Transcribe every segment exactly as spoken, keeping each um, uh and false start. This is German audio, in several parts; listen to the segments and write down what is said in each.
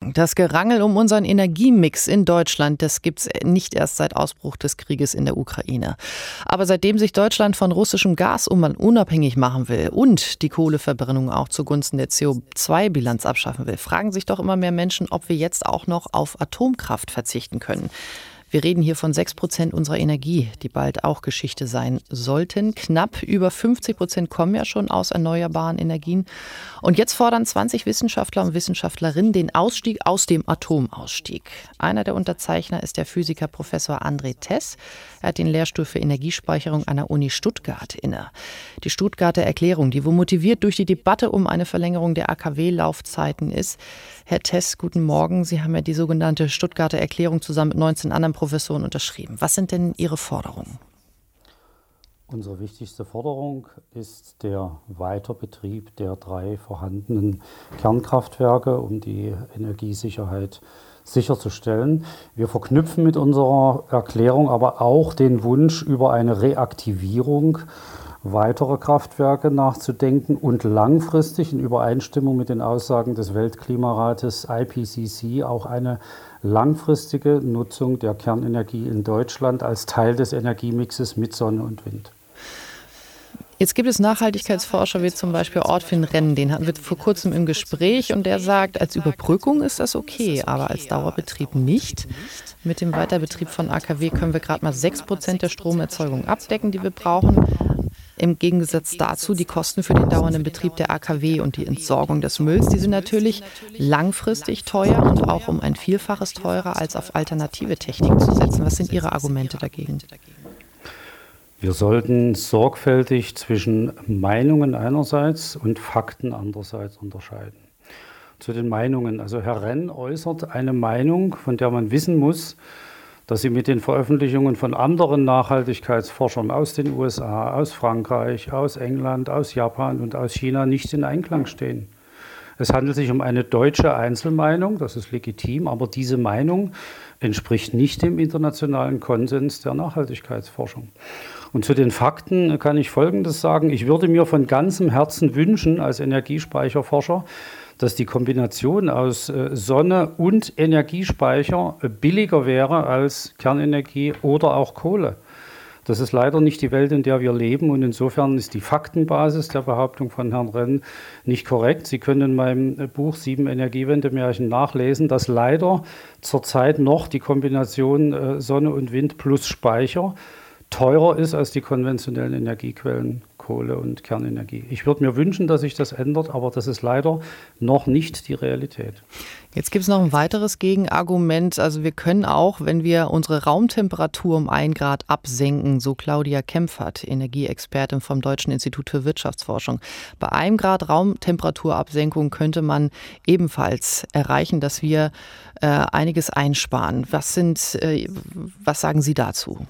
Das Gerangel um unseren Energiemix in Deutschland, das gibt's nicht erst seit Ausbruch des Krieges in der Ukraine. Aber seitdem sich Deutschland von russischem Gas unabhängig machen will und die Kohleverbrennung auch zugunsten der C O zwei Bilanz abschaffen will, fragen sich doch immer mehr Menschen, ob wir jetzt auch noch auf Atomkraft verzichten können. Wir reden hier von sechs Prozent unserer Energie, die bald auch Geschichte sein sollten. Knapp über fünfzig Prozent kommen ja schon aus erneuerbaren Energien. Und jetzt fordern zwanzig Wissenschaftler und Wissenschaftlerinnen den Ausstieg aus dem Atomausstieg. Einer der Unterzeichner ist der Physiker Professor André Tess. Er hat den Lehrstuhl für Energiespeicherung an der Uni Stuttgart inne. Die Stuttgarter Erklärung, die wohl motiviert durch die Debatte um eine Verlängerung der A K W-Laufzeiten ist. Herr Tess, guten Morgen. Sie haben ja die sogenannte Stuttgarter Erklärung zusammen mit neunzehn anderen Professoren unterschrieben. Was sind denn Ihre Forderungen? Unsere wichtigste Forderung ist der Weiterbetrieb der drei vorhandenen Kernkraftwerke, um die Energiesicherheit sicherzustellen. Wir verknüpfen mit unserer Erklärung aber auch den Wunsch, über eine Reaktivierung weiterer Kraftwerke nachzudenken und langfristig in Übereinstimmung mit den Aussagen des Weltklimarates I P C C auch eine langfristige Nutzung der Kernenergie in Deutschland als Teil des Energiemixes mit Sonne und Wind. Jetzt gibt es Nachhaltigkeitsforscher wie zum Beispiel Ortwin Renn, den hatten wir vor kurzem im Gespräch und der sagt, als Überbrückung ist das okay, aber als Dauerbetrieb nicht. Mit dem Weiterbetrieb von A K W können wir gerade mal sechs Prozent der Stromerzeugung abdecken, die wir brauchen. Im Gegensatz dazu die Kosten für den dauernden Betrieb der A K W und die Entsorgung des Mülls, die sind natürlich langfristig teuer und auch um ein Vielfaches teurer, als auf alternative Techniken zu setzen. Was sind Ihre Argumente dagegen? Wir sollten sorgfältig zwischen Meinungen einerseits und Fakten andererseits unterscheiden. Zu den Meinungen. Also Herr Renn äußert eine Meinung, von der man wissen muss, dass sie mit den Veröffentlichungen von anderen Nachhaltigkeitsforschern aus den U S A, aus Frankreich, aus England, aus Japan und aus China nicht in Einklang stehen. Es handelt sich um eine deutsche Einzelmeinung, das ist legitim, aber diese Meinung entspricht nicht dem internationalen Konsens der Nachhaltigkeitsforschung. Und zu den Fakten kann ich Folgendes sagen. Ich würde mir von ganzem Herzen wünschen, als Energiespeicherforscher, dass die Kombination aus Sonne und Energiespeicher billiger wäre als Kernenergie oder auch Kohle. Das ist leider nicht die Welt, in der wir leben, und insofern ist die Faktenbasis der Behauptung von Herrn Renn nicht korrekt. Sie können in meinem Buch Sieben Energiewende-Märchen nachlesen, dass leider zurzeit noch die Kombination Sonne und Wind plus Speicher teurer ist als die konventionellen Energiequellen Kohle und Kernenergie. Ich würde mir wünschen, dass sich das ändert, aber das ist leider noch nicht die Realität. Jetzt gibt es noch ein weiteres Gegenargument. Also wir können auch, wenn wir unsere Raumtemperatur um ein Grad absenken, so Claudia Kempfert, Energieexpertin vom Deutschen Institut für Wirtschaftsforschung. Bei einem Grad Raumtemperaturabsenkung könnte man ebenfalls erreichen, dass wir äh, einiges einsparen. Was sind, äh, was sagen Sie dazu?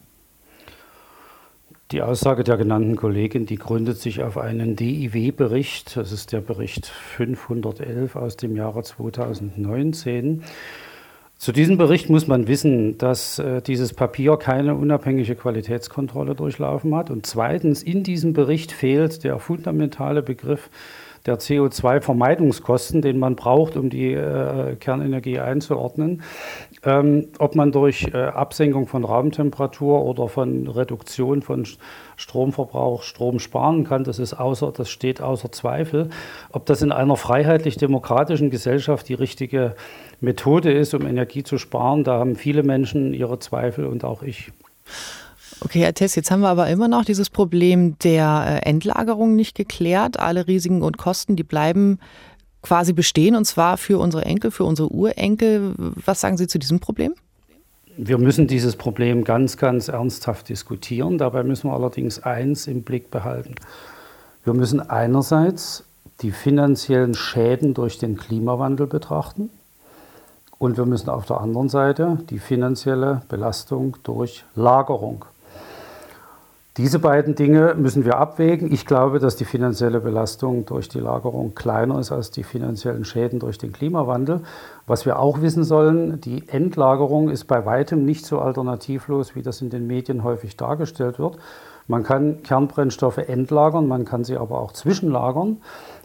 Die Aussage der genannten Kollegin, die gründet sich auf einen D I W-Bericht. Das ist der Bericht fünfhundertelf aus dem Jahre zweitausendneunzehn. Zu diesem Bericht muss man wissen, dass äh, dieses Papier keine unabhängige Qualitätskontrolle durchlaufen hat. Und zweitens, in diesem Bericht fehlt der fundamentale Begriff der C O zwei Vermeidungskosten, den man braucht, um die äh, Kernenergie einzuordnen. Ähm, ob man durch äh, Absenkung von Raumtemperatur oder von Reduktion von Stromverbrauch Strom sparen kann, das ist außer, das steht außer Zweifel. Ob das in einer freiheitlich-demokratischen Gesellschaft die richtige Methode ist, um Energie zu sparen, da haben viele Menschen ihre Zweifel und auch ich. Okay, Herr Tess, jetzt haben wir aber immer noch dieses Problem der Endlagerung nicht geklärt. Alle Risiken und Kosten, die bleiben quasi bestehen, und zwar für unsere Enkel, für unsere Urenkel. Was sagen Sie zu diesem Problem? Wir müssen dieses Problem ganz, ganz ernsthaft diskutieren. Dabei müssen wir allerdings eins im Blick behalten. Wir müssen einerseits die finanziellen Schäden durch den Klimawandel betrachten und wir müssen auf der anderen Seite die finanzielle Belastung durch Lagerung. Diese beiden Dinge müssen wir abwägen. Ich glaube, dass die finanzielle Belastung durch die Lagerung kleiner ist als die finanziellen Schäden durch den Klimawandel. Was wir auch wissen sollen, die Endlagerung ist bei weitem nicht so alternativlos, wie das in den Medien häufig dargestellt wird. Man kann Kernbrennstoffe entlagern, man kann sie aber auch zwischenlagern.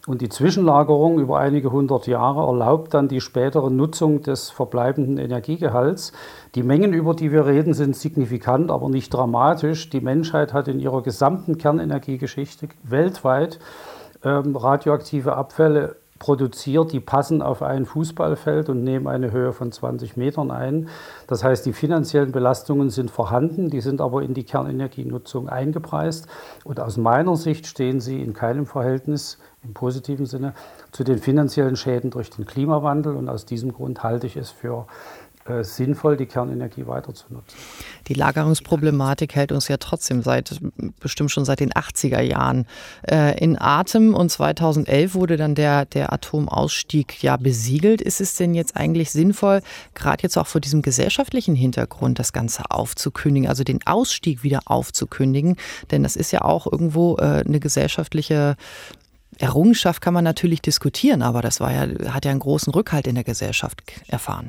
Und die Zwischenlagerung über einige hundert Jahre erlaubt dann die spätere Nutzung des verbleibenden Energiegehalts. Die Mengen, über die wir reden, sind signifikant, aber nicht dramatisch. Die Menschheit hat in ihrer gesamten Kernenergiegeschichte weltweit ähm, radioaktive Abfälle produziert, die passen auf ein Fußballfeld und nehmen eine Höhe von zwanzig Metern ein. Das heißt, die finanziellen Belastungen sind vorhanden, die sind aber in die Kernenergienutzung eingepreist. Und aus meiner Sicht stehen sie in keinem Verhältnis, im positiven Sinne, zu den finanziellen Schäden durch den Klimawandel. Und aus diesem Grund halte ich es für äh, sinnvoll, die Kernenergie weiter zu nutzen. Die Lagerungsproblematik hält uns ja trotzdem seit, bestimmt schon seit den achtziger Jahren äh, in Atem. Und zweitausendelf wurde dann der, der Atomausstieg ja besiegelt. Ist es denn jetzt eigentlich sinnvoll, gerade jetzt auch vor diesem gesellschaftlichen Hintergrund, das Ganze aufzukündigen, also den Ausstieg wieder aufzukündigen? Denn das ist ja auch irgendwo äh, eine gesellschaftliche Errungenschaft, kann man natürlich diskutieren, aber das war ja, hat ja einen großen Rückhalt in der Gesellschaft erfahren.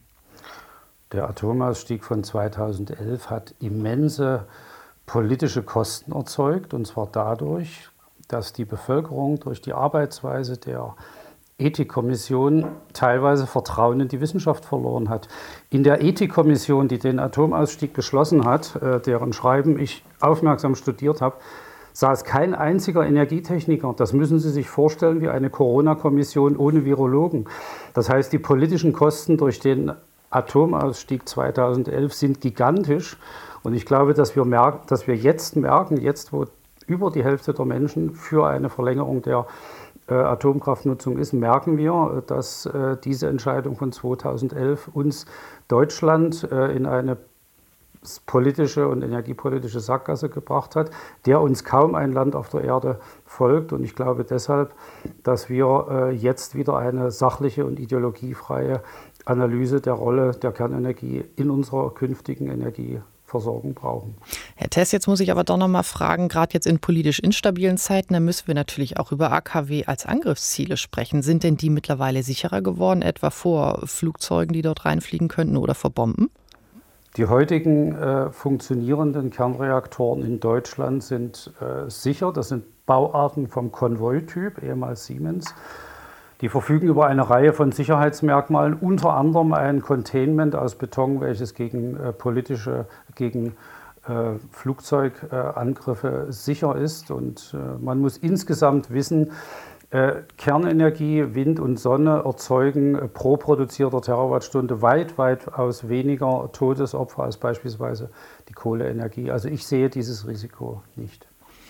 Der Atomausstieg von zweitausendelf hat immense politische Kosten erzeugt, und zwar dadurch, dass die Bevölkerung durch die Arbeitsweise der Ethikkommission teilweise Vertrauen in die Wissenschaft verloren hat. In der Ethikkommission, die den Atomausstieg beschlossen hat, deren Schreiben ich aufmerksam studiert habe, saß kein einziger Energietechniker. Das müssen Sie sich vorstellen wie eine Corona-Kommission ohne Virologen. Das heißt, die politischen Kosten durch den Atomausstieg zweitausendelf sind gigantisch, und ich glaube, dass wir, merken, dass wir jetzt merken, jetzt wo über die Hälfte der Menschen für eine Verlängerung der äh, Atomkraftnutzung ist, merken wir, dass äh, diese Entscheidung von zweitausendelf uns Deutschland äh, in eine politische und energiepolitische Sackgasse gebracht hat, der uns kaum ein Land auf der Erde folgt. Und ich glaube deshalb, dass wir äh, jetzt wieder eine sachliche und ideologiefreie Analyse der Rolle der Kernenergie in unserer künftigen Energieversorgung brauchen. Herr Tess, jetzt muss ich aber doch noch mal fragen, gerade jetzt in politisch instabilen Zeiten, da müssen wir natürlich auch über A K W als Angriffsziele sprechen. Sind denn die mittlerweile sicherer geworden, etwa vor Flugzeugen, die dort reinfliegen könnten, oder vor Bomben? Die heutigen äh, funktionierenden Kernreaktoren in Deutschland sind äh, sicher. Das sind Bauarten vom Konvoi-Typ, ehemals Siemens. Die verfügen über eine Reihe von Sicherheitsmerkmalen, unter anderem ein Containment aus Beton, welches gegen äh, politische, gegen äh, Flugzeugangriffe äh, sicher ist. Und äh, man muss insgesamt wissen, äh, Kernenergie, Wind und Sonne erzeugen äh, pro produzierter Terawattstunde weit, weitaus weniger Todesopfer als beispielsweise die Kohleenergie. Also ich sehe dieses Risiko nicht.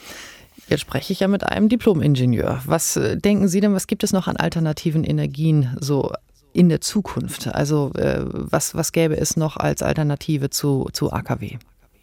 Jetzt spreche ich ja mit einem Diplom-Ingenieur. Was denken Sie denn, was gibt es noch an alternativen Energien so in der Zukunft? Also äh, was, was gäbe es noch als Alternative zu, zu A K W?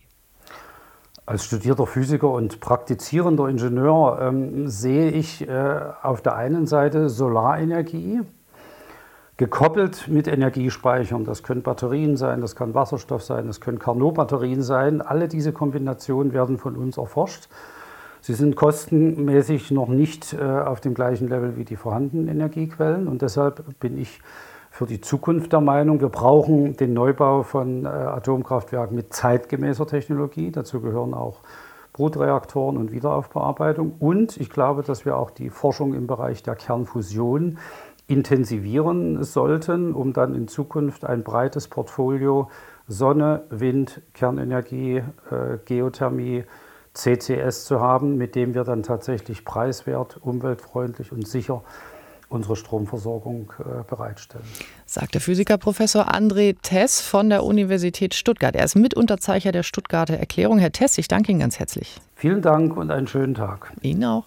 Als studierter Physiker und praktizierender Ingenieur ähm, sehe ich äh, auf der einen Seite Solarenergie, gekoppelt mit Energiespeichern. Das können Batterien sein, das kann Wasserstoff sein, das können Carnot-Batterien sein. Alle diese Kombinationen werden von uns erforscht. Sie sind kostenmäßig noch nicht äh, auf dem gleichen Level wie die vorhandenen Energiequellen, und deshalb bin ich für die Zukunft der Meinung, wir brauchen den Neubau von äh, Atomkraftwerken mit zeitgemäßer Technologie. Dazu gehören auch Brutreaktoren und Wiederaufbearbeitung, und ich glaube, dass wir auch die Forschung im Bereich der Kernfusion intensivieren sollten, um dann in Zukunft ein breites Portfolio Sonne, Wind, Kernenergie, äh, Geothermie, C C S zu haben, mit dem wir dann tatsächlich preiswert, umweltfreundlich und sicher unsere Stromversorgung äh, bereitstellen. Sagt der Physiker Professor André Tess von der Universität Stuttgart. Er ist Mitunterzeichner der Stuttgarter Erklärung. Herr Tess, ich danke Ihnen ganz herzlich. Vielen Dank und einen schönen Tag. Ihnen auch.